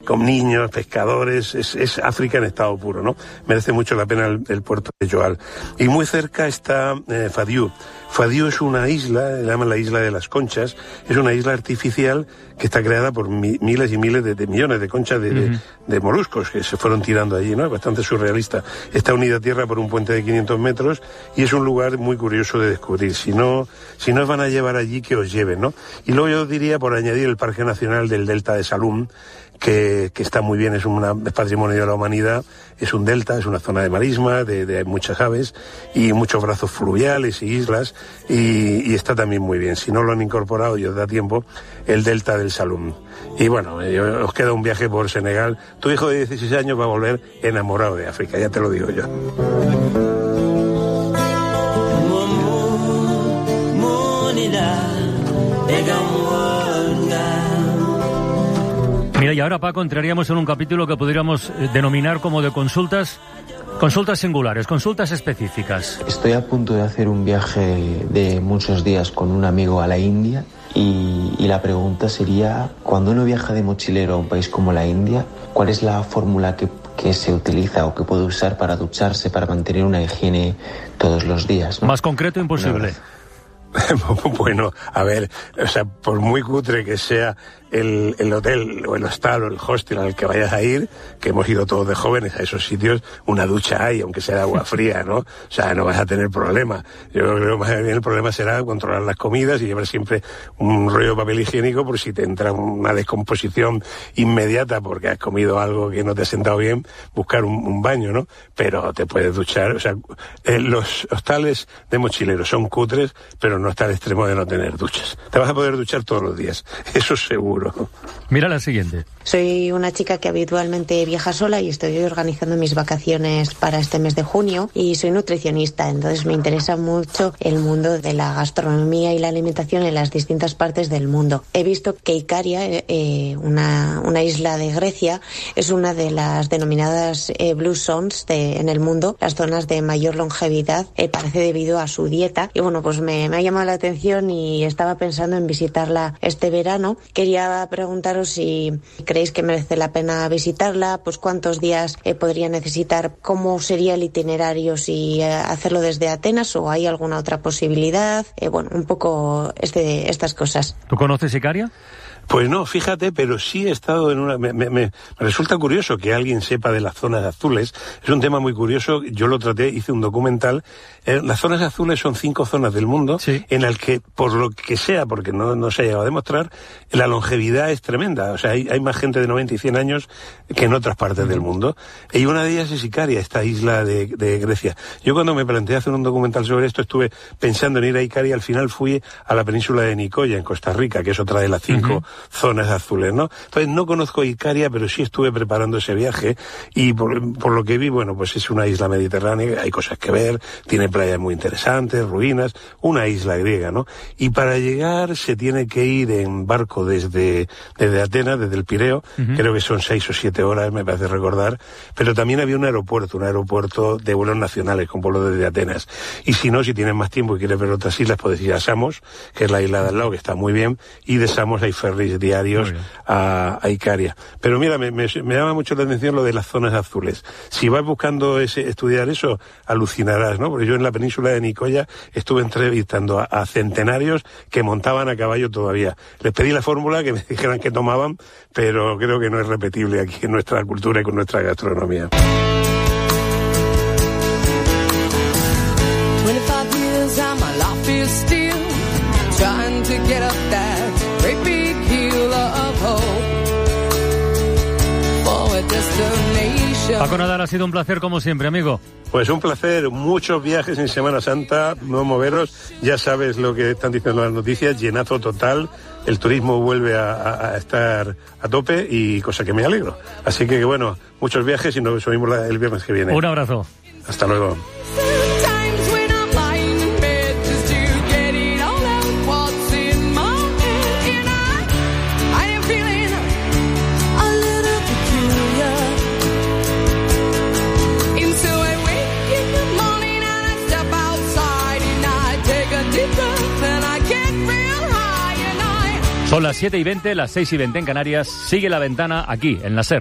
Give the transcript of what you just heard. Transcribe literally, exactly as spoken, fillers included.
con niños, pescadores, es, es África en estado puro, ¿no? Merece mucho la pena el, el puerto de Joal. Y muy cerca está eh, Fadiú. Fadiú es una isla, le llaman la isla de las conchas, es una isla artificial que está creada por mi, miles y miles de, de millones de conchas de, uh-huh. de, de moluscos que se fueron tirando allí, ¿no? Es bastante surrealista. Está unida a tierra por un puente de quinientos metros y es un lugar muy curioso de descubrir. Si no, si no os van a llevar allí, que os lleven, ¿no? Y luego yo diría, por añadir, el Parque Nacional del Delta de Salum, que, que está muy bien, es, una, es patrimonio de la humanidad, es un delta, es una zona de marisma, de, de muchas aves y muchos brazos fluviales y islas, y, y está también muy bien. Si no lo han incorporado y os da tiempo, el delta del Salum. Y bueno, eh, os queda un viaje por Senegal. Tu hijo de dieciséis años va a volver enamorado de África, ya te lo digo yo. Mira, y ahora, Paco, entraríamos en un capítulo que podríamos denominar como de consultas, consultas singulares, consultas específicas. Estoy a punto de hacer un viaje de muchos días con un amigo a la India y, y la pregunta sería, cuando uno viaja de mochilero a un país como la India, ¿cuál es la fórmula que, que se utiliza o que puede usar para ducharse, para mantener una higiene todos los días, ¿no? Más concreto, imposible. Bueno, a ver, o sea, por muy cutre que sea el, el hotel o el hostal o el hostel al que vayas a ir, que hemos ido todos de jóvenes a esos sitios, una ducha hay, aunque sea de agua fría, ¿no? O sea, no vas a tener problema. Yo creo que más bien el problema será controlar las comidas y llevar siempre un rollo de papel higiénico por si te entra una descomposición inmediata porque has comido algo que no te ha sentado bien, buscar un, un baño, ¿no? Pero te puedes duchar, o sea, eh, los hostales de mochileros son cutres, pero no está al extremo de no tener duchas. Te vas a poder duchar todos los días, eso seguro. Mira la siguiente. Soy una chica que habitualmente viaja sola y estoy organizando mis vacaciones para este mes de junio y soy nutricionista, entonces me interesa mucho el mundo de la gastronomía y la alimentación en las distintas partes del mundo. He visto que Ikaria, eh, una, una isla de Grecia, es una de las denominadas eh, Blue Zones de, en el mundo, las zonas de mayor longevidad, eh, parece debido a su dieta. Y bueno, pues me, me ha llamado la atención y estaba pensando en visitarla este verano. Quería preguntaros si creéis que merece la pena visitarla, pues cuántos días eh, podría necesitar, cómo sería el itinerario, si eh, hacerlo desde Atenas o hay alguna otra posibilidad, eh, bueno, un poco este, estas cosas. ¿Tú conoces Ikaria? Pues no, fíjate, pero sí he estado en una... Me, me, me resulta curioso que alguien sepa de las zonas azules. Es un tema muy curioso. Yo lo traté, hice un documental. Eh, las zonas azules son cinco zonas del mundo, sí, en las que, por lo que sea, porque no, no se ha llegado a demostrar, la longevidad es tremenda. O sea, hay, hay más gente de noventa y cien años que en otras partes del mundo. Y una de ellas es Ikaria, esta isla de, de Grecia. Yo cuando me planteé hacer un documental sobre esto, estuve pensando en ir a Ikaria. Al final fui a la península de Nicoya, en Costa Rica, que es otra de las cinco... Uh-huh. zonas azules, ¿no? Entonces no conozco Ikaria, pero sí estuve preparando ese viaje y por, por lo que vi, bueno, pues es una isla mediterránea, hay cosas que ver, tiene playas muy interesantes, ruinas, una isla griega, ¿no? Y para llegar se tiene que ir en barco desde, desde Atenas, desde el Pireo, uh-huh. creo que son seis o siete horas, me parece recordar, pero también había un aeropuerto, un aeropuerto de vuelos nacionales con vuelos desde Atenas. Y si no, si tienes más tiempo y quieres ver otras islas, puedes ir a Samos, que es la isla de al lado, que está muy bien, y de Samos hay ferries diarios a, a Ikaria. Pero mira, me, me, me llama mucho la atención lo de las zonas azules. Si vas buscando ese, estudiar eso, alucinarás, ¿no? Porque yo en la península de Nicoya estuve entrevistando a, a centenarios que montaban a caballo todavía. Les pedí la fórmula que me dijeran que tomaban, pero creo que no es repetible aquí en nuestra cultura y con nuestra gastronomía. Paco Nadal, ha sido un placer como siempre, amigo. Pues un placer, muchos viajes en Semana Santa, no moveros, ya sabes lo que están diciendo las noticias, llenazo total, el turismo vuelve a, a, a estar a tope y cosa que me alegro. Así que bueno, muchos viajes y nos vemos el viernes que viene. Un abrazo. Hasta luego. Son las siete y veinte, las seis y veinte en Canarias. Sigue La Ventana aquí, en la SER.